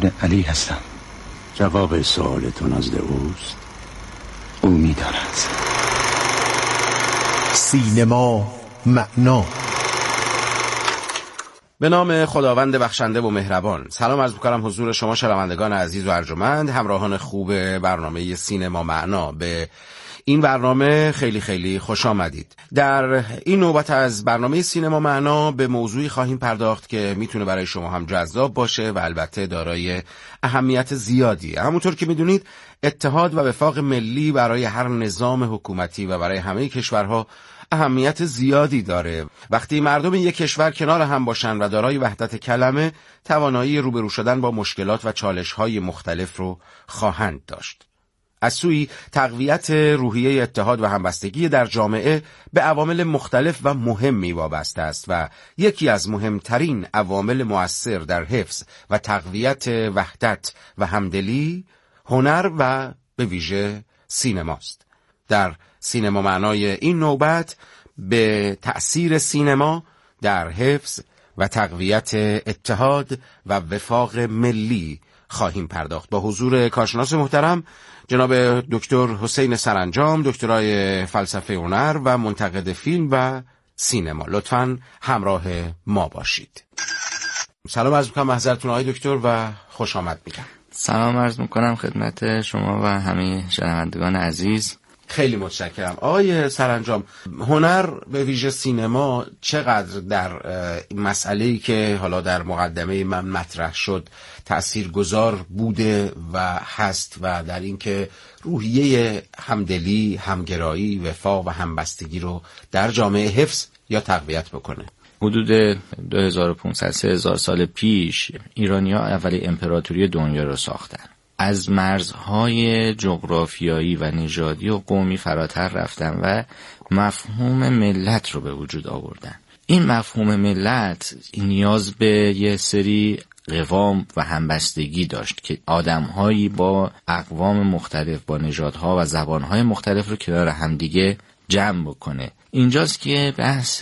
محمد علی هستم. جواب سوالتون نزد اوست؟ او می‌داند. سینما معنا. به نام خداوند بخشنده و مهربان. سلام عرض می‌کنم حضور شما شنوندگان عزیز و ارجمند، همراهان خوب برنامه سینما معنا. به این برنامه خیلی خیلی خوش آمدید. در این نوبت از برنامه سینما معنا به موضوعی خواهیم پرداخت که میتونه برای شما هم جذاب باشه و البته دارای اهمیت زیادی. همونطور که میدونید اتحاد و وفاق ملی برای هر نظام حکومتی و برای همه کشورها اهمیت زیادی داره. وقتی مردم یک کشور کنار هم باشن و دارای وحدت کلمه، توانایی روبرو شدن با مشکلات و چالش‌های مختلف رو خواهند داشت. از سوی تقویت روحیه اتحاد و همبستگی در جامعه به عوامل مختلف و مهمی وابسته است و یکی از مهمترین عوامل مؤثر در حفظ و تقویت وحدت و همدلی هنر و به ویژه سینماست. در سینما معنای این نوبت به تأثیر سینما در حفظ و تقویت اتحاد و وفاق ملی خواهیم پرداخت با حضور کارشناس محترم جناب دکتر حسین سرانجام، دکترای فلسفه هنر و منتقد فیلم و سینما. لطفاً همراه ما باشید. سلام عرض می‌کنم حضرتون آقای دکتر و خوش آمد میگم. سلام عرض می‌کنم خدمت شما و همه شنوندگان عزیز. خیلی متشکرم. آقای سرانجام، هنر به ویژه سینما چقدر در مسئله‌ای که حالا در مقدمه من مطرح شد تأثیرگذار بوده و هست و در اینکه روحیه همدلی، همگرایی، وفاق و همبستگی رو در جامعه حفظ یا تقویت بکنه؟ حدود 2500-3000 سال پیش ایرانی‌ها اولین امپراتوری دنیا رو ساختن. از مرزهای جغرافیایی و نژادی و قومی فراتر رفتن و مفهوم ملت رو به وجود آوردن. این مفهوم ملت نیاز به یه سری قوام و همبستگی داشت که آدم‌هایی با اقوام مختلف، با نژادها و زبان‌های مختلف رو کنار همدیگه جمع بکنه. اینجاست که بحث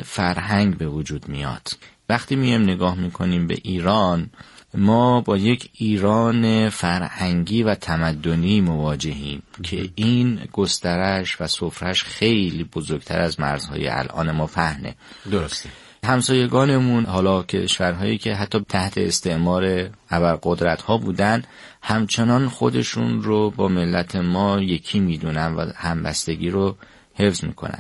فرهنگ به وجود میاد. وقتی میایم نگاه میکنیم به ایران، ما با یک ایران فرهنگی و تمدنی مواجهیم که این گسترش و سفرش خیلی بزرگتر از مرزهای الان ما پهنه. درسته. همسایگانمون، حالا کشورهایی که حتی تحت استعمار ابرقدرت‌ها بودن، همچنان خودشون رو با ملت ما یکی میدونن و همبستگی رو حفظ میکنن.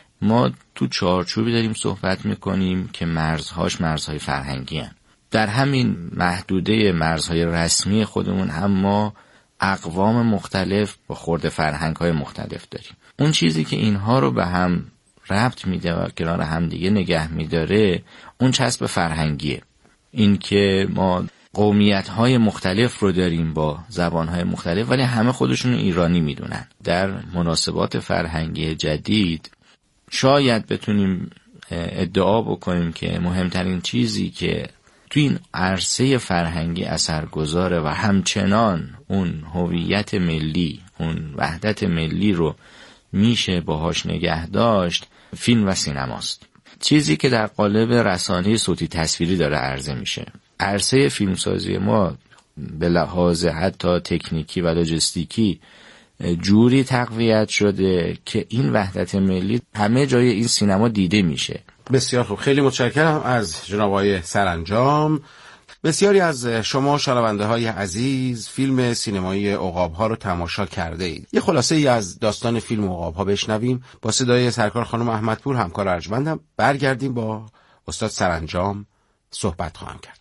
ما تو چارچوبی داریم صحبت میکنیم که مرزهاش مرزهای فرهنگی هن. در همین محدوده مرزهای رسمی خودمون هم ما اقوام مختلف با خورده فرهنگ‌های مختلف داریم. اون چیزی که اینها رو به هم ربط میده و کنار هم دیگه نگه میداره اون چسب فرهنگیه. این که ما قومیت‌های مختلف رو داریم با زبان‌های مختلف ولی همه خودشون ایرانی میدونن. در مناسبات فرهنگی جدید شاید بتونیم ادعا بکنیم که مهمترین چیزی که تو این عرصه فرهنگی اثرگذاره و همچنان اون هویت ملی، اون وحدت ملی رو میشه باهاش نگه داشت، فیلم و سینماست. چیزی که در قالب رسانه صوتی تصویری داره عرضه میشه. عرصه فیلمسازی ما به لحاظ حتی تکنیکی و لوجستیکی جوری تقویت شده که این وحدت ملی همه جای این سینما دیده میشه. بسیار خوب، خیلی متشکرم از جناب آقای سرانجام. بسیاری از شما شنونده های عزیز فیلم سینمایی عقاب‌ها رو تماشا کرده اید. یه خلاصه ای از داستان فیلم عقاب‌ها بشنویم با صدای سرکار خانم احمدپور، همکار ارجمندم. برگردیم با استاد سرانجام صحبت خواهم کرد.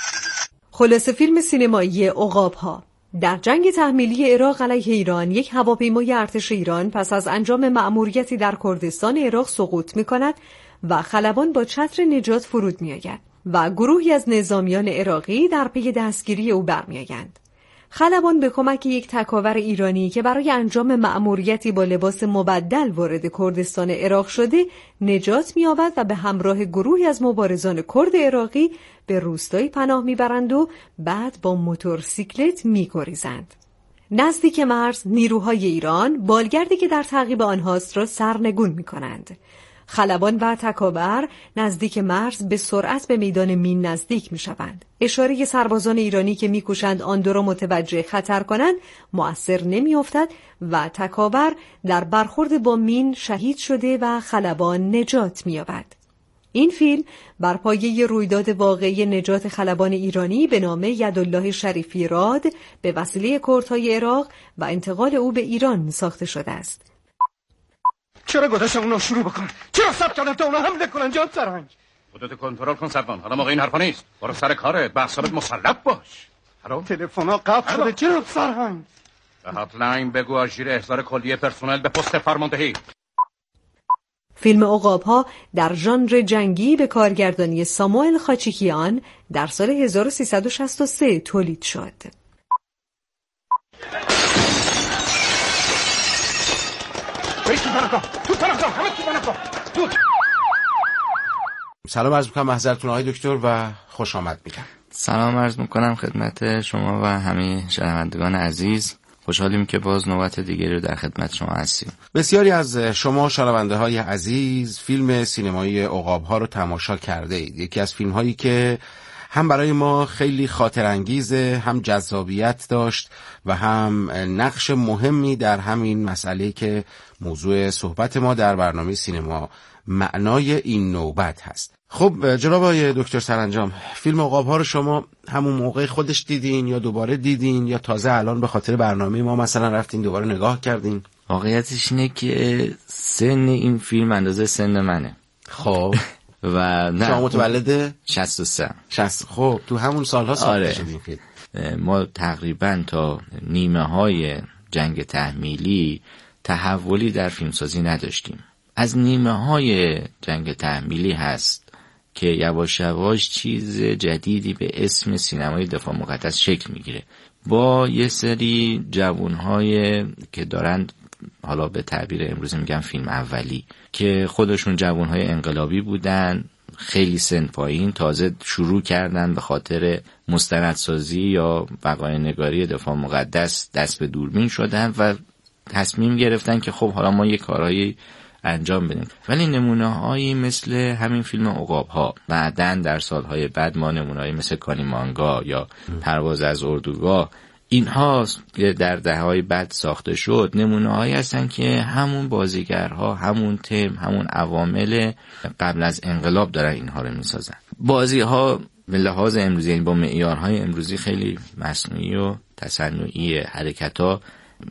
خلاصه فیلم سینمایی عقاب‌ها. در جنگ تحمیلی عراق علیه ایران، یک هواپیمای ارتش ایران پس از انجام مأموریتی در کردستان عراق سقوط می‌کند و خلبان با چتر نجات فرود می‌آید و گروهی از نظامیان عراقی در پی دستگیری او برمی‌آیند. خلبان به کمک یک تکاور ایرانی که برای انجام مأموریتی با لباس مبدل وارد کردستان عراق شده نجات می‌یابد و به همراه گروهی از مبارزان کرد عراقی به روستایی پناه می‌برند و بعد با موتورسیکلت می‌گریزند. نزدیک مرز نیروهای ایران بالگردی که در تعقیب آنهاست را سرنگون می‌کنند. خلبان و تکاور نزدیک مرز به سرعت به میدان مین نزدیک می‌شوند. اشاره سربازان ایرانی که می‌کوشند آن دو را متوجه خطر کنند مؤثر نمی‌افتد و تکاور در برخورد با مین شهید شده و خلبان نجات می‌یابد. این فیلم بر پایه رویداد واقعی نجات خلبان ایرانی به نام یدالله شریفی راد به وسیله کردهای عراق و انتقال او به ایران ساخته شده است. چرا گذاشت اونو شروع بکن؟ چرا سب کردن تا اونا حمله کنن جان سرهنگ؟ خودت کنترل کن سربان، حالا موقع این حرفا نیست. برو سر کارت، به اعصابت مسلط باش. هلو تلفن‌ها قطع شده چرا سرهنگ؟ به هاتلاین بگو آژیر احضار کلیه پرسنل به پست فرماندهی. فیلم عقاب‌ها در ژانر جنگی به کارگردانی ساموئل خاچیکیان در سال 1363 تولید شد. سلام عرض میکنم محضرتون آقای دکتر و خوش آمد میگم. سلام عرض میکنم خدمت شما و همه شنوندگان عزیز. خوشحالیم که باز نوبت دیگری رو در خدمت شما هستیم. بسیاری از شما شنونده های عزیز فیلم سینمایی عقاب‌ها رو تماشا کرده اید. یکی از فیلم هایی که هم برای ما خیلی خاطر انگیزه، هم جذابیت داشت و هم نقش مهمی در همین مسئله که موضوع صحبت ما در برنامه سینما معنای این نوبت هست. خب جناب آقای دکتر سرانجام، فیلم عقاب‌ها رو شما همون موقع خودش دیدین یا دوباره دیدین یا تازه الان به خاطر برنامه ما مثلا رفتین دوباره نگاه کردین؟ واقعیتش اینه که سن این فیلم اندازه سن منه. خب و نه شما متولد 63. خب تو همون سالها ساخته شد این فیلم. ما تقریبا تا نیمه های جنگ تحمیلی تحولی در فیلمسازی نداشتیم. از نیمه های جنگ تحمیلی هست که یواش یواش چیز جدیدی به اسم سینمای دفاع مقدس شکل میگیره، با یه سری جوانهای که دارن، حالا به تعبیر امروز میگم فیلم اولی، که خودشون جوانهای انقلابی بودن، خیلی سن پایین، تازه شروع کردن به خاطر مستندسازی یا وقایع نگاری دفاع مقدس دست به دوربین شدن و تصمیم گرفتن که خب حالا ما یه کارهایی انجام بدیم. ولی نمونه‌هایی مثل همین فیلم عقاب‌ها، بعدن در سالهای بعد ما نمونه‌هایی مثل کانیمانگا یا پرواز از اردوگاه، اینها در دهه‌های بعد ساخته شد، نمونه‌هایی هستن که همون بازیگرها، همون تیم، همون عوامل قبل از انقلاب دارن اینها رو می‌سازن. بازی‌ها به لحاظ امروزی، یعنی با معیارهای امروزی، خیلی مصنوعی و تصنعی، حرکت‌ها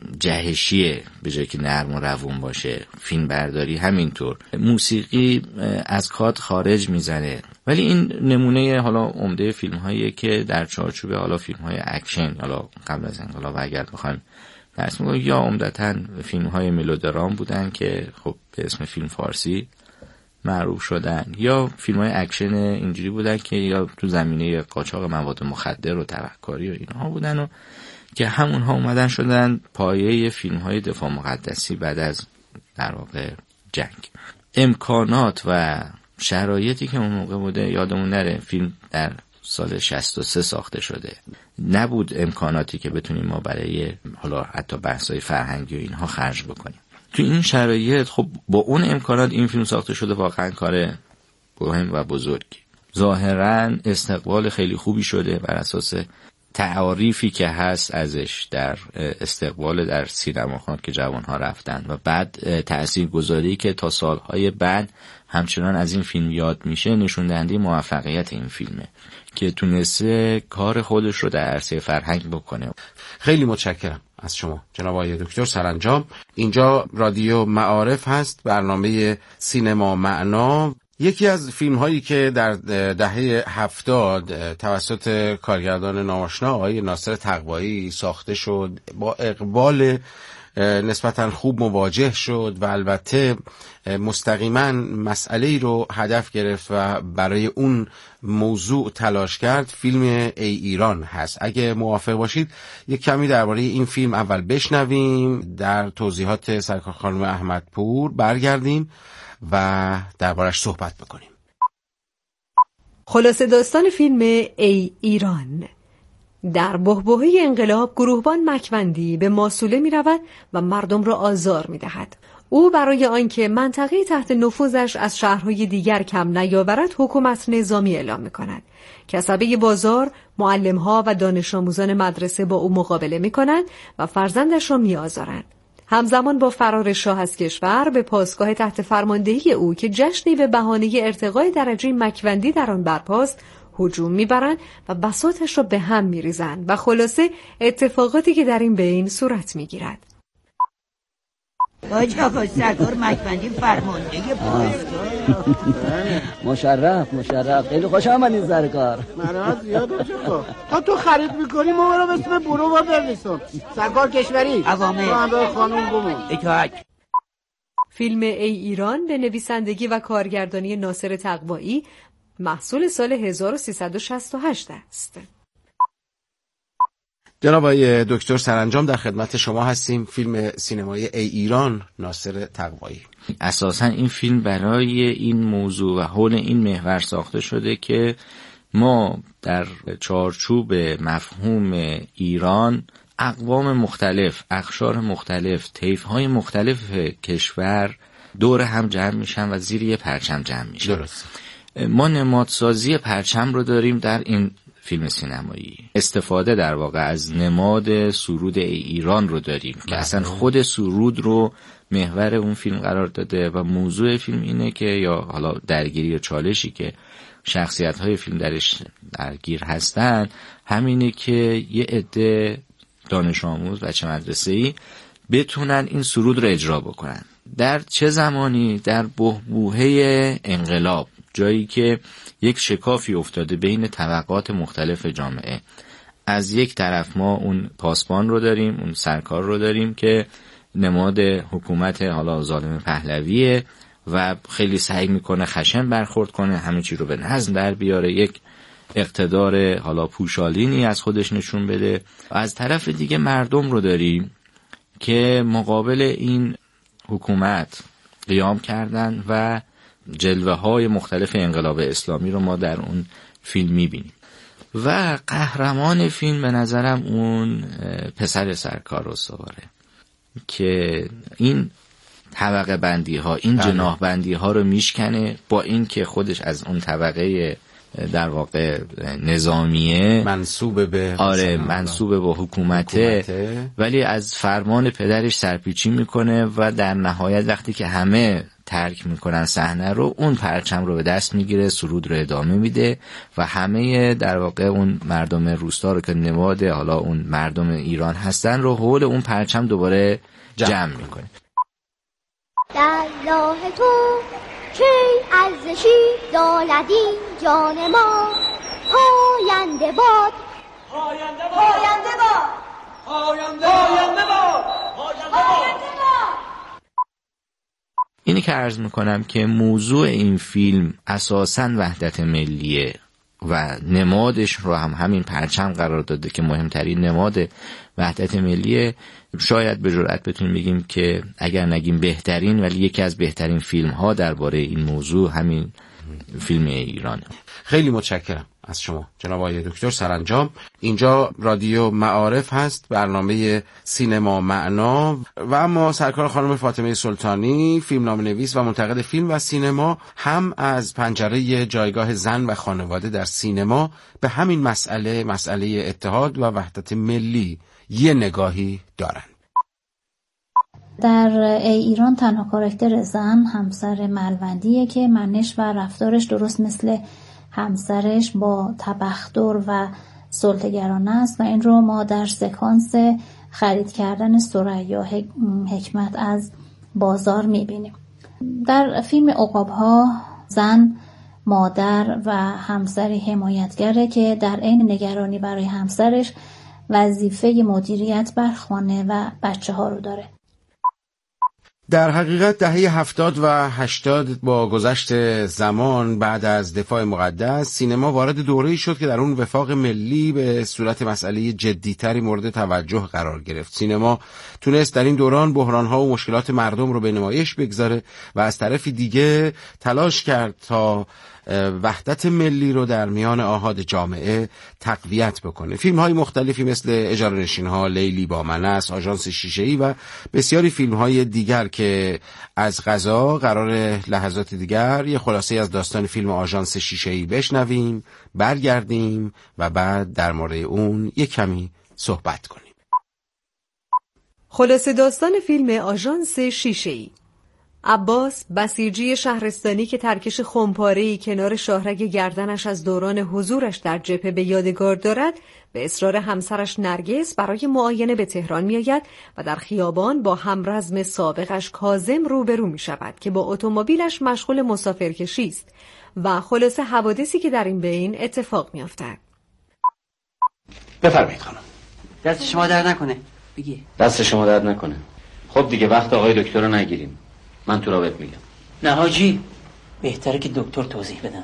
جهشیه به جای که نرم و روون باشه. فیلم برداری همینطور، موسیقی از کادر خارج میزنه. ولی این نمونه حالا عمده فیلم هاییه که در چارچوب حالا فیلم های اکشن، حالا قبل از انقلاب اگر بخوایم بحث کنیم، یا عمدتاً فیلم های ملودرام بودن که خب به اسم فیلم فارسی معروف شدن، یا فیلم های اکشن اینجوری بودن که یا تو زمینه قاچاق مواد مخدر و تبهکاری و اینها بودن و که همونها اومدن شدن پایه فیلم های دفاع مقدسی بعد از در واقع جنگ. امکانات و شرایطی که اون موقع بوده یادمون نره، فیلم در سال 63 ساخته شده، نبود امکاناتی که بتونیم ما برای حالا حتی بحث‌های فرهنگی و اینها خرج بکنیم. تو این شرایط خب با اون امکانات این فیلم ساخته شده، واقعا کار مهم و بزرگی. ظاهراً استقبال خیلی خوبی شده بر اساس تعاریفی که هست ازش در استقبال در سینماخوان که جوانها رفتن و بعد تاثیرگذاری که تا سالهای بعد همچنان از این فیلم یاد میشه، نشون دهنده موفقیت این فیلمه که تونسته کار خودش رو در عرصه فرهنگ بکنه. خیلی متشکرم از شما جناب آقای دکتر سرانجام. اینجا رادیو معارف هست، برنامه سینما معنا. یکی از فیلم هایی که در دهه 70 توسط کارگردان ناآشنا آقای ناصر تقوایی ساخته شد، با اقبال نسبتاً خوب مواجه شد و البته مستقیما مسئله‌ای رو هدف گرفت و برای اون موضوع تلاش کرد، فیلم ای ایران هست. اگه موافق باشید یک کمی درباره این فیلم اول بشنویم، در توضیحات سرکار خانم احمدپور برگردیم و دربارش صحبت بکنیم. خلاصه داستان فیلم ای ایران: در بحبوحه انقلاب گروهبان مکوندی به ماسوله می رود و مردم را آزار می دهد. او برای آنکه منطقه تحت نفوذش از شهرهای دیگر کم نیاورد حکومت نظامی اعلام می‌کند. کسبه بازار، معلم‌ها و دانش آموزان مدرسه با او مقابله می‌کنند و فرزندش را می‌آزارند. همزمان با فرار شاه از کشور به پاسگاه تحت فرماندهی او که جشنی به بهانه ارتقای درجه مکوندی در آن برپاست هجوم می‌برند و بساطش را به هم می‌ریزند و خلاصه اتفاقاتی که در این بین صورت می‌گیرد. باج آقا سرکار مکوندی فرمانده پاسگاه. مشرف خیلی خوش آمدین سرکار. مرا زیاد باش آقا. تو خرید میکنی ما رو اسم برو و بنویسم. سرکار کشوری عوامه خانم گمون اطاعت. فیلم ای ایران به نویسندگی و کارگردانی ناصر تقوایی محصول سال 1368 است. جناب آقای دکتر سرانجام در خدمت شما هستیم. فیلم سینمایی ای ایران ناصر تقوایی. اساساً این فیلم برای این موضوع و حول این محور ساخته شده که ما در چارچوب مفهوم ایران اقوام مختلف، اقشار مختلف، طیف‌های مختلف کشور دور هم جمع میشن و زیر یه پرچم جمع میشن. درست. ما نمادسازی پرچم رو داریم در این فیلم سینمایی. استفاده در واقع از نماد سرود ایران رو داریم که اصلا خود سرود رو محور اون فیلم قرار داده و موضوع فیلم اینه که یا حالا درگیری یا چالشی که شخصیت‌های فیلم درش درگیر هستن همینه که یه عده دانش آموز بچه مدرسه‌ای بتونن این سرود رو اجرا بکنن. در چه زمانی؟ در بحبوحه انقلاب، جایی که یک شکافی افتاده بین طبقات مختلف جامعه. از یک طرف ما اون پاسبان رو داریم، اون سرکار رو داریم که نماد حکومت حالا ظالم پهلویه و خیلی سعی میکنه خشن برخورد کنه، همه چی رو به نظم در بیاره، یک اقتدار حالا پوشالینی از خودش نشون بده. از طرف دیگه مردم رو داریم که مقابل این حکومت قیام کردن و جلوه های مختلف انقلاب اسلامی رو ما در اون فیلم میبینیم و قهرمان فیلم به نظرم اون پسر سرکار استواره که این طبقه بندی ها، این جناح بندی ها رو میشکنه، با این که خودش از اون طبقه در واقع نظامیه منسوب به منسوب به حکومته، ولی از فرمان پدرش سرپیچی میکنه و در نهایت وقتی که همه ترک میکنن صحنه رو، اون پرچم رو به دست میگیره، سرود رو ادامه میده و همه در واقع اون مردم روستا رو که نماد حالا اون مردم ایران هستن رو حول اون پرچم دوباره جمع میکنه. در راه تو کی ارزشی دارد این جان ما، پاینده باد پاینده باد پاینده باد پاینده باد پاینده باد. اینی که عرض میکنم که موضوع این فیلم اساساً وحدت ملیه و نمادش رو هم همین پرچم قرار داده که مهمترین نماد وحدت ملیه. شاید به جرئت بتونیم بگیم که اگر نگیم بهترین، ولی یکی از بهترین فیلم ها درباره این موضوع همین فیلم ایرانه. خیلی متشکرم از شما جناب آقای دکتر سرانجام. اینجا رادیو معارف هست، برنامه سینما معنا و اما سرکار خانم فاطمه سلطانی، فیلمنامه‌نویس و منتقد فیلم و سینما، هم از پنجره جایگاه زن و خانواده در سینما به همین مسئله اتحاد و وحدت ملی یه نگاهی دارن. در ای ایران تنها کاراکتر زن همسر ملوندیه که منش و رفتارش درست مثل همسرش با تبختر و سلطه‌گرانه است و این رو ما در سکانس خرید کردن ثریا حکمت از بازار میبینیم. در فیلم عقاب‌ها زن مادر و همسری حمایتگره که در عین نگرانی برای همسرش وظیفه مدیریت بر خانه و بچه‌ها رو داره. در حقیقت دهه 70 و 80 با گذشت زمان بعد از دفاع مقدس، سینما وارد دوره‌ای شد که در اون وفاق ملی به صورت مسئله جدی‌تری مورد توجه قرار گرفت. سینما تونست در این دوران بحران‌ها و مشکلات مردم رو به نمایش بگذاره و از طرفی دیگه تلاش کرد تا وحدت ملی رو در میان آحاد جامعه تقویت بکنه. فیلم های مختلفی مثل اجاره نشین ها، لیلی با من است، آژانس شیشه‌ای و بسیاری فیلم های دیگر که از قضا قرار لحظات دیگر یه خلاصه از داستان فیلم آژانس شیشه‌ای بشنویم، برگردیم و بعد در مورد اون یک کمی صحبت کنیم. خلاصه داستان فیلم آژانس شیشه‌ای. عباس، بسیجی شهرستانی که ترکش خمپاره‌ای کنار شاهرگ گردنش از دوران حضورش در جبهه به یادگار دارد، به اصرار همسرش نرگس برای معاینه به تهران می‌آید و در خیابان با همرزم سابقش کاظم روبرو می‌شود که با اتومبیلش مشغول مسافرکشی است و خلاصه حوادثی که در این بین اتفاق می‌افتد. بفرمایید خانم. دست شما درد نکنه. بگی. دست شما درد نکنه. خب دیگه وقت آقای دکتر رو نگیریم. من تو را بهت میگم. نه حاجی، بهتره که دکتر توضیح بدن.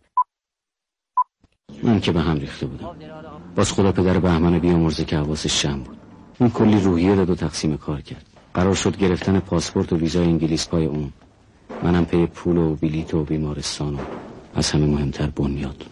من که به هم ریخته بودم. باز خدا پدر بهمن بیامرزه که حواسش جمع بود. اون کلی روحیه داد و تقسیم کار کرد. قرار شد گرفتن پاسپورت و ویزای انگلیس پای اون. منم پی پول و بلیط و بیمارستان و از همه مهمتر بنیاد.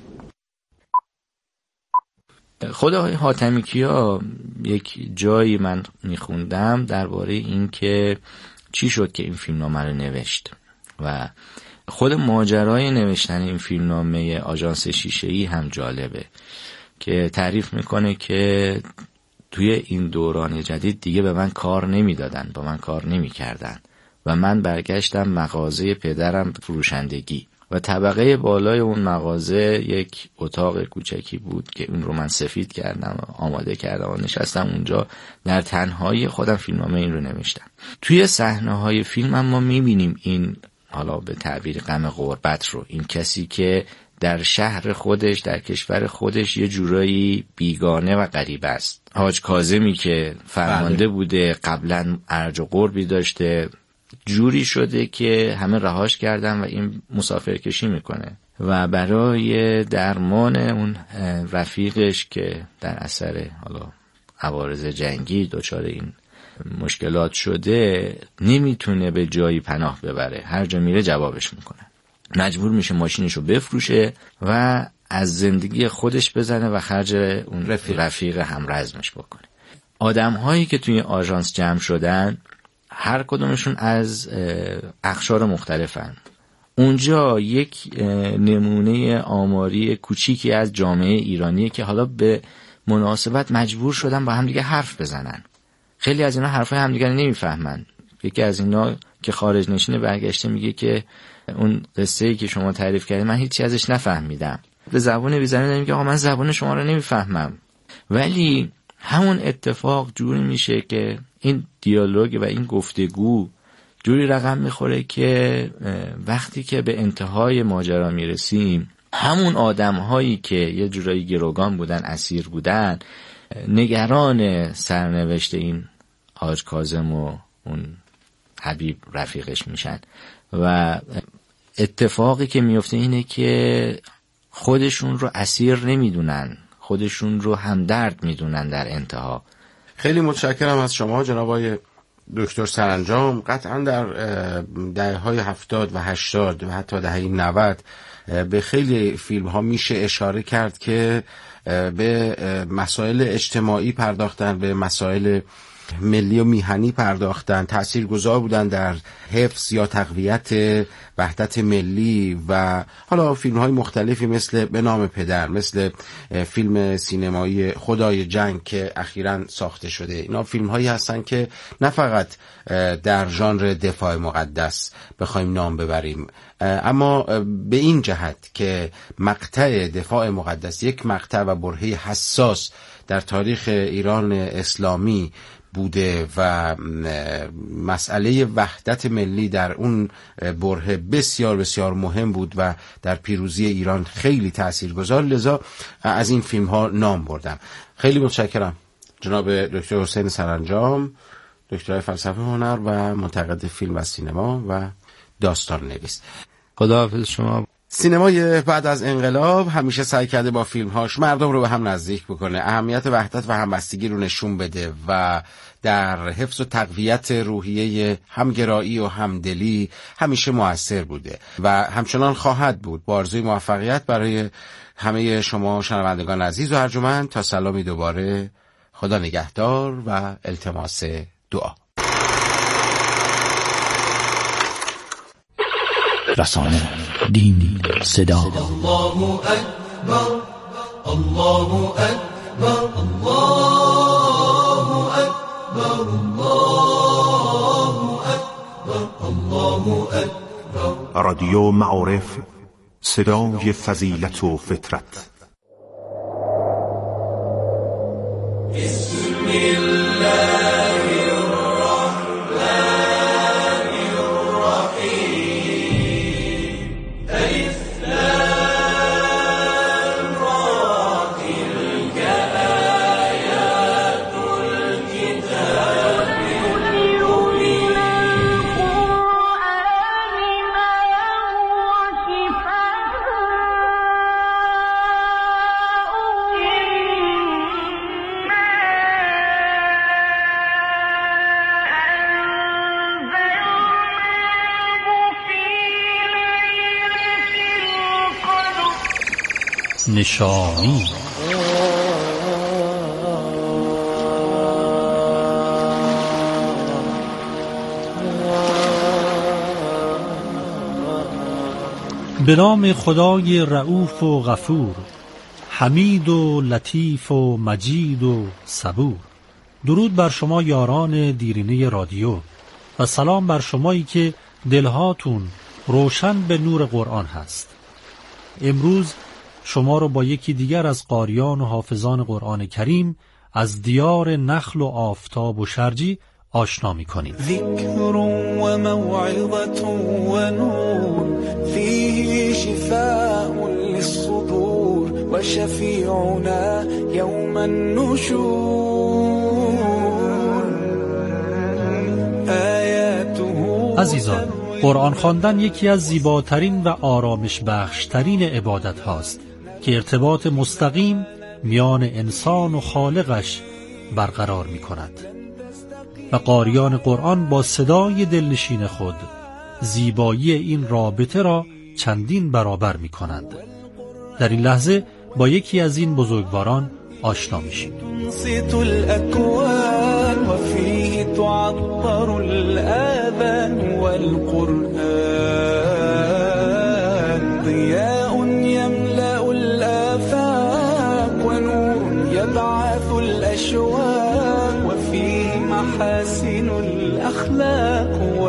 خود آقای حاتمیکیا یک جایی من میخوندم درباره این که چی شد که این فیلمنامه رو نوشت و خود ماجرای نوشتن این فیلمنامه آژانس شیشه‌ای هم جالبه که تعریف میکنه که توی این دوران جدید دیگه به من کار نمیدادن، با من کار نمیکردن و من برگشتم مغازه پدرم فروشندگی و طبقه بالای اون مغازه یک اتاق کوچکی بود که اون رو من سفید کردم و آماده کردم و نشستم اونجا در تنهایی خودم فیلمنامه این رو نوشتم. توی صحنه‌های فیلم هم ما می‌بینیم این، حالا به تعبیر غم غربت رو، این کسی که در شهر خودش، در کشور خودش یه جورایی بیگانه و غریبه است. حاج کاظمی که فرمانده بوده، قبلا ارج و قربی داشته، جوری شده که همه رهاش کردن و این مسافرکشی میکنه و برای درمان اون رفیقش که در اثر حالا عوارض جنگی دچار این مشکلات شده نمیتونه به جایی پناه ببره، هر جا میره جوابش میکنه، مجبور میشه ماشینشو بفروشه و از زندگی خودش بزنه و خرج اون رفیق همرزمش بکنه. آدم‌هایی که توی آژانس جمع شدن هر کدومشون از اقشار مختلفن. اونجا یک نمونه آماری کوچیکی از جامعه ایرانیه که حالا به مناسبت مجبور شدن با هم دیگه حرف بزنن. خیلی از اینا حرفای هم دیگه نمیفهمن. یکی از اینا که خارج نشینه برگشته میگه که اون قصه‌ای که شما تعریف کردید من هیچی ازش نفهمیدم. به زبان بی‌زمین میگه آقا من زبان شما رو نمیفهمم. ولی همون اتفاق جوری میشه که این دیالوگ و این گفتگو جوری رقم میخوره که وقتی که به انتهای ماجرا میرسیم همون آدم‌هایی که یه جورایی گروگان بودن، اسیر بودن، نگران سرنوشت این حاج کاظم و اون حبیب رفیقش میشن و اتفاقی که میفته اینه که خودشون رو اسیر نمیدونن، خودشون رو همدرد میدونن در انتها. خیلی متشکرم از شما جناب آقای دکتر سرانجام. قطعا در دهه‌های 70 و 80 و حتی دهه 90 به خیلی فیلم ها میشه اشاره کرد که به مسائل اجتماعی پرداختن، به مسائل ملی و میهنی پرداختن، تاثیرگذار بودن در حفظ یا تقویت وحدت ملی و حالا فیلم های مختلفی مثل به نام پدر، مثل فیلم سینمایی خدای جنگ که اخیراً ساخته شده. اینا فیلم هایی هستن که نه فقط در ژانر دفاع مقدس بخوایم نام ببریم، اما به این جهت که مقطع دفاع مقدس یک مقطع و برهه حساس در تاریخ ایران اسلامی بوده و مسئله وحدت ملی در اون برهه بسیار بسیار مهم بود و در پیروزی ایران خیلی تاثیرگذار، لذا از این فیلم ها نام بردم. خیلی متشکرم جناب دکتر حسین سرانجام، دکترای فلسفه هنر و منتقد فیلم و سینما و داستان نویس. خداحافظ شما. سینمای بعد از انقلاب همیشه سعی کرده با فیلمهاش مردم رو به هم نزدیک بکنه، اهمیت وحدت و همبستگی رو نشون بده و در حفظ و تقویت روحیه همگرایی و همدلی همیشه مؤثر بوده و همچنان خواهد بود. با آرزوی موفقیت برای همه شما شنوندگان عزیز و ارجمند، تا سلامی دوباره، خدا نگهدار و التماس دعا. رسانه، دین، صدا. الله اکبر، الله اکبر، الله اکبر، الله اکبر، الله اکبر. رادیو معارف، صدای فضیلت و فطرت. بسم الله نشانی. به نام خدای رؤوف و غفور، حمید و لطیف و مجید و صبور. درود بر شما یاران دیرینه رادیو و سلام بر شمایی که دلهاتون روشن به نور قرآن هست. امروز شما رو با یکی دیگر از قاریان و حافظان قرآن کریم از دیار نخل و آفتاب و شرجی آشنا می‌کنیم. ذکر و موعظة و نور فیه شفاء للصدور و شفیعنا یوم النشور. عزیزان، قرآن خواندن یکی از زیباترین و آرامش بخشترین عبادت هاست که ارتباط مستقیم میان انسان و خالقش برقرار می کند و قاریان قرآن با صدای دلنشین خود زیبایی این رابطه را چندین برابر می کنند. در این لحظه با یکی از این بزرگواران آشنا می شیم. تنصت الأكوان وفيه تعطر الآذان والقرآن ضياء يملأ الآفاق ونور يبعث الأشواق وفيه محاسن الأخلاق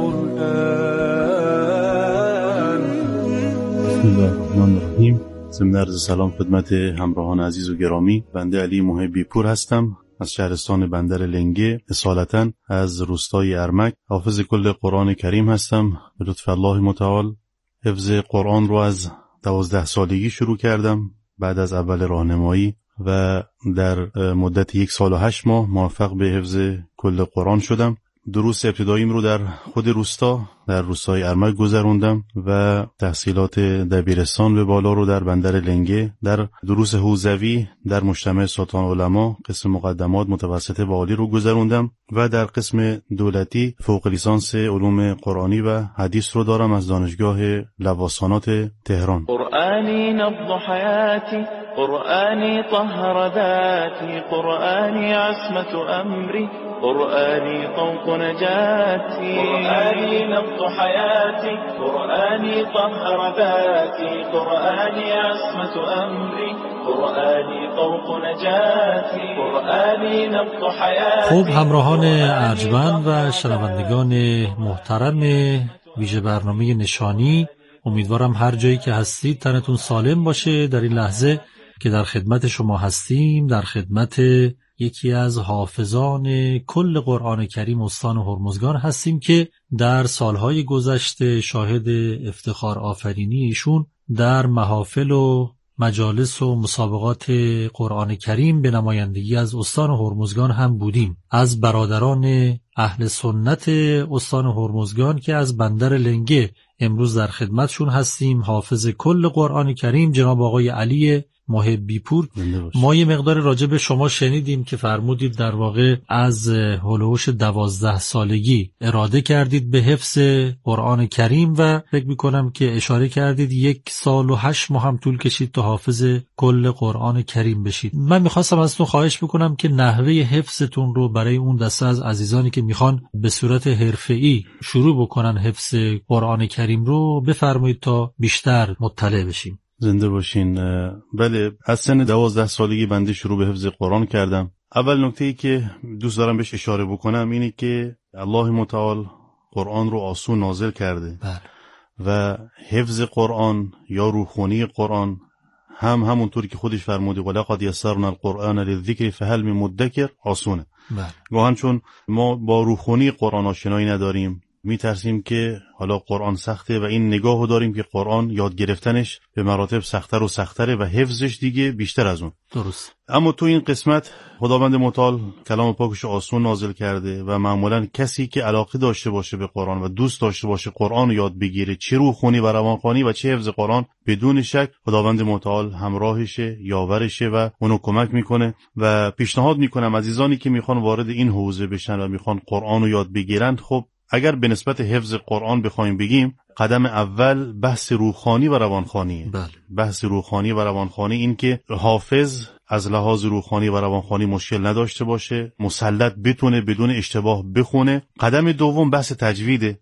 والقرآن. بسم الله الرحمن الرحیم. ضمن عرض سلام خدمت همراهان عزیز و گرامی، بنده علی محبی پور هستم از شهرستان بندر لنگه، اصالتا از روستای ارمک. حافظ کل قرآن کریم هستم. به لطف الله متعال حفظ قرآن رو از 12 سالگی شروع کردم بعد از اول راهنمایی و در مدت 1 سال و 8 ماه موفق به حفظ کل قرآن شدم. دروس ابتداییم رو در خود روستا، در روستای ارمک گذروندم و تحصیلات دبیرستان به بالا رو در بندر لنگه، در دروس حوزوی در مجتمع سلطان علما قسم مقدمات متوسطه و عالی رو گذروندم و در قسم دولتی فوق لیسانس علوم قرآنی و حدیث رو دارم از دانشگاه لواسانات تهران. قرآنی نبض حیاتی، قرآنی طهر ذاتی، قرآنی عصمت امری، قرآنی طوق نجاتي، قرآني نبض حياتي، قرآني طهر ذاتي، قرآني عصمة أمري، قرآني طوق نجاتي، قرآني نبض حياتي. خوب همراهان ارجمند و شنوندگان محترم ویژه برنامه نشانی، امیدوارم هر جایی که هستید تنتون سالم باشه. در این لحظه که در خدمت شما هستیم، در خدمت یکی از حافظان کل قرآن کریم استان هرمزگان هستیم که در سالهای گذشته شاهد افتخار آفرینی ایشون در محافل و مجالس و مسابقات قرآن کریم به نمایندگی از استان هرمزگان هم بودیم. از برادران اهل سنت استان هرمزگان که از بندر لنگه امروز در خدمتشون هستیم. حافظ کل قرآن کریم جناب آقای علی محبی پور. ما یه مقدار راجع به شما شنیدیم که فرمودید در واقع از هلوش 12 سالگی اراده کردید به حفظ قرآن کریم و فکر میکنم که اشاره کردید 1 سال و 8 ماه هم طول کشید تا حافظ کل قرآن کریم بشید. من میخواستم ازتون خواهش بکنم که نحوه حفظتون رو برای اون دسته از عزیزانی که میخوان به صورت حرفه‌ای شروع بکنن حفظ قرآن کریم رو بفرمایید تا بیشتر مطلع بشیم. زنده باشین. بله، از سن 12 سالگی بنده شروع به حفظ قرآن کردم. اول نکته‌ای که دوست دارم بهش اشاره بکنم اینه که الله متعال قرآن رو آسون نازل کرده و حفظ قرآن یا روخونی قرآن همونطوری که خودش فرموده ولقد یسرنا القرآن للذکر فهل من مدکر آسونه. گاهن چون ما با روخونی قرآن آشنایی نداریم میترسیم که حالا قرآن سخته و این نگاهو داریم که قرآن یاد گرفتنش به مراتب سخت‌تر و سخت‌تره و حفظش دیگه بیشتر از اون. درست. اما تو این قسمت خداوند متعال کلام پاکش آسون نازل کرده و معمولا کسی که علاقه داشته باشه به قرآن و دوست داشته باشه قرآن یاد بگیره، چه روخونی و روانخوانی و چه حفظ قرآن، بدون شک خداوند متعال همراهشه، یاورشه و اونو کمک میکنه. و پیشنهاد میکنم عزیزانی که میخوان وارد این حوزه بشن و میخوان قرآن رو یاد بگیرن، خب اگر به نسبت حفظ قرآن بخوایم بگیم، قدم اول بحث روحانی و روانخوانیه. بحث روحانی و روانخوانی این که حافظ از لحاظ روحانی و روانخوانی مشکل نداشته باشه، مسلط بتونه بدون اشتباه بخونه. قدم دوم بحث تجویده.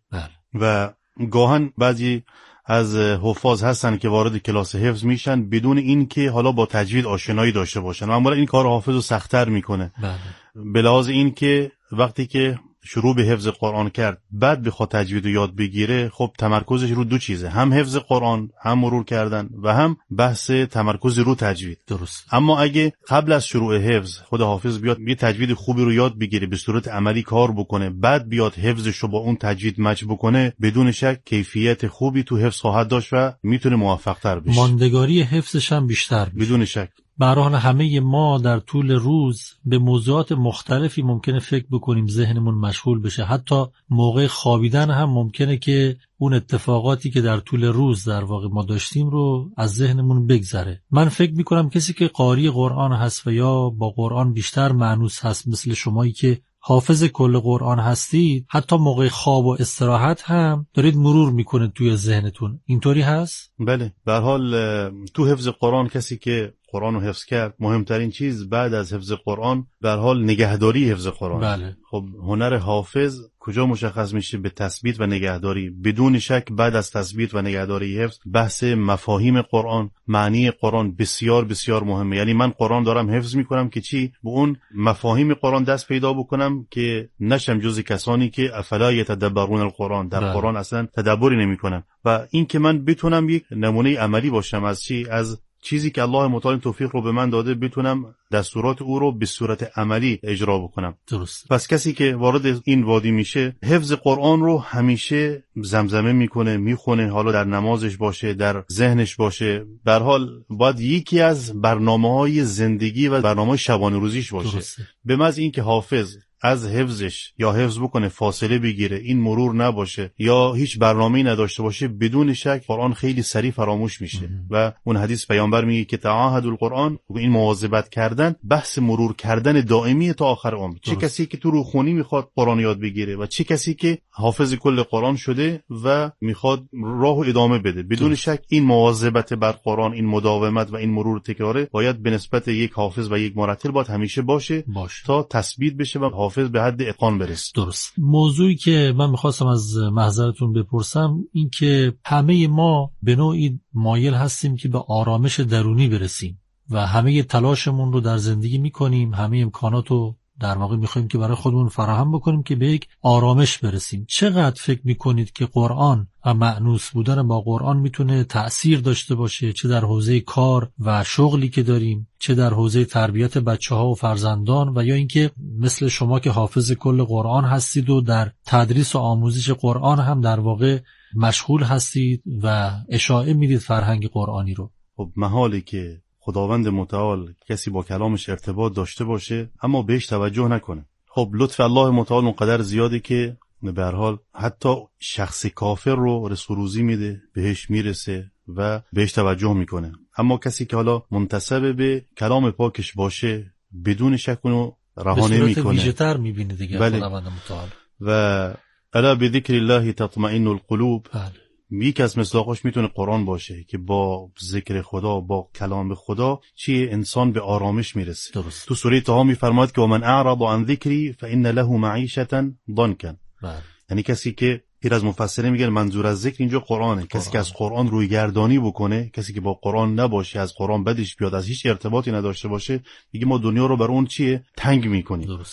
و گاهن بعضی از حفاظ هستن که وارد کلاس حفظ میشن بدون این که حالا با تجوید آشنایی داشته باشن. معمولا این کار حافظ رو سخت‌تر میکنه. به لحاظ این که وقتی که شروع به حفظ قرآن کرد بعد بخواد تجوید رو یاد بگیره، خب تمرکزش رو دو چیزه، هم حفظ قرآن، هم مرور کردن و هم بحث تمرکز رو تجوید. درست. اما اگه قبل از شروع حفظ خود حافظ بیاد یه تجوید خوبی رو یاد بگیره، به صورت عملی کار بکنه، بعد بیاد حفظش رو با اون تجوید مچ بکنه، بدون شک کیفیت خوبی تو حفظ خواهد داشت و میتونه موفق تر بشه. ماندگاری حفظش هم بیشتر میشه. بدون شک. برای همه ما در طول روز به موضوعات مختلفی ممکنه فکر بکنیم، ذهنمون مشغول بشه. حتی موقع خوابیدن هم ممکنه که اون اتفاقاتی که در طول روز در واقع ما داشتیم رو از ذهنمون بگذره. من فکر میکنم کسی که قاری قرآن هست و یا با قرآن بیشتر مانوس هست، مثل شمایی که حافظ کل قرآن هستید، حتی موقع خواب و استراحت هم دارید مرور میکنه توی ذهنتون. اینطوری هست؟ بله. به هر حال تو حفظ قرآن کسی که قرآن رو حفظ کرد، مهمترین چیز بعد از حفظ قرآن به هر حال نگهداری حفظ قرآن. بله. خب هنر حافظ کجا مشخص میشه؟ به تثبیت و نگهداری. بدون شک بعد از تثبیت و نگهداری حفظ، بحث مفاهیم قرآن، معنی قرآن بسیار بسیار مهمه. یعنی من قرآن دارم حفظ میکنم که چی؟ به اون مفاهیم قرآن دست پیدا بکنم که نشم جز کسانی که افلا یتدبرون القرآن، در قرآن اصلا تدبری نمیکنم. و این که من بتونم یک نمونه عملی باشم از چی؟ از چیزی که الله متعال توفیق رو به من داده، بتونم دستورات او رو به صورت عملی اجرا بکنم. درست. پس کسی که وارد این وادی میشه، حفظ قرآن رو همیشه زمزمه میکنه، میخونه، حالا در نمازش باشه، در ذهنش باشه. به هر حال باید یکی از برنامه‌های زندگی و برنامه شبانه روزیش باشه. درسته. به محض اینکه حافظ از حفظش یا حفظ بکنه فاصله بگیره، این مرور نباشه یا هیچ برنامه‌ای نداشته باشه، بدون شک قرآن خیلی سریع فراموش میشه. و اون حدیث پیامبر میگه که تعاهد القرآن، این مواظبت کردن، بحث مرور کردن دائمی تا آخر عمر. چه کسی که تو روخونی میخواد قرآن یاد بگیره و چه کسی که حافظ کل قرآن شده و میخواد راهو ادامه بده، بدون شک این مواظبت بر قرآن، این مداومت و این مرور تکراره باید به نسبت یک حافظ و یک مرتل باید همیشه باشه تا تثبیت بشه و حافظ به حد اتقان برسه. درست. موضوعی که من میخواستم از محضرتون بپرسم این که همه ما به نوعی مایل هستیم که به آرامش درونی برسیم و همه تلاشمون رو در زندگی میکنیم، همه امکانات رو در واقع میخوایم که برای خودمون فراهم بکنیم که به یک آرامش برسیم. چقدر فکر میکنید که قرآن و مأنوس بودن با قرآن میتونه تأثیر داشته باشه، چه در حوزه کار و شغلی که داریم، چه در حوزه تربیت بچه‌ها و فرزندان، و یا اینکه مثل شما که حافظ کل قرآن هستید و در تدریس و آموزش قرآن هم در واقع مشغول هستید و اشاعه میدید فرهنگ قرآنی رو؟ خب محاله که خداوند متعال کسی با کلامش ارتباط داشته باشه اما بهش توجه نکنه. خب لطف الله متعال اونقدر زیاده که به هر حال حتی شخص کافر رو رزق و روزی میده، بهش میرسه و بهش توجه میکنه. اما کسی که حالا منتسب به کلام پاکش باشه بدون شک اونو رها نمیکنه، به صورت ویژه‌تر میبینه دیگه. بله. خداوند متعال و الا بذکر الله تطمئن القلوب. بله. یکی از مصداقاش میتونه قرآن باشه که با ذکر خدا، با کلام خدا چیه انسان به آرامش میرسه. درست. تو سوره طه میفرماد که ومن اعرض عن ذکری فان له معیشة ضنکا. یعنی کسی که غیر از مفسرین میگن منظور از ذکر اینجا قرآنه. کسی که از قرآن روی گردانی بکنه، کسی که با قرآن نباشه، از قرآن بدش بیاد، از هیچ ارتباطی نداشته باشه، میگه ما دنیا رو بر اون چیه تنگ میکنیم.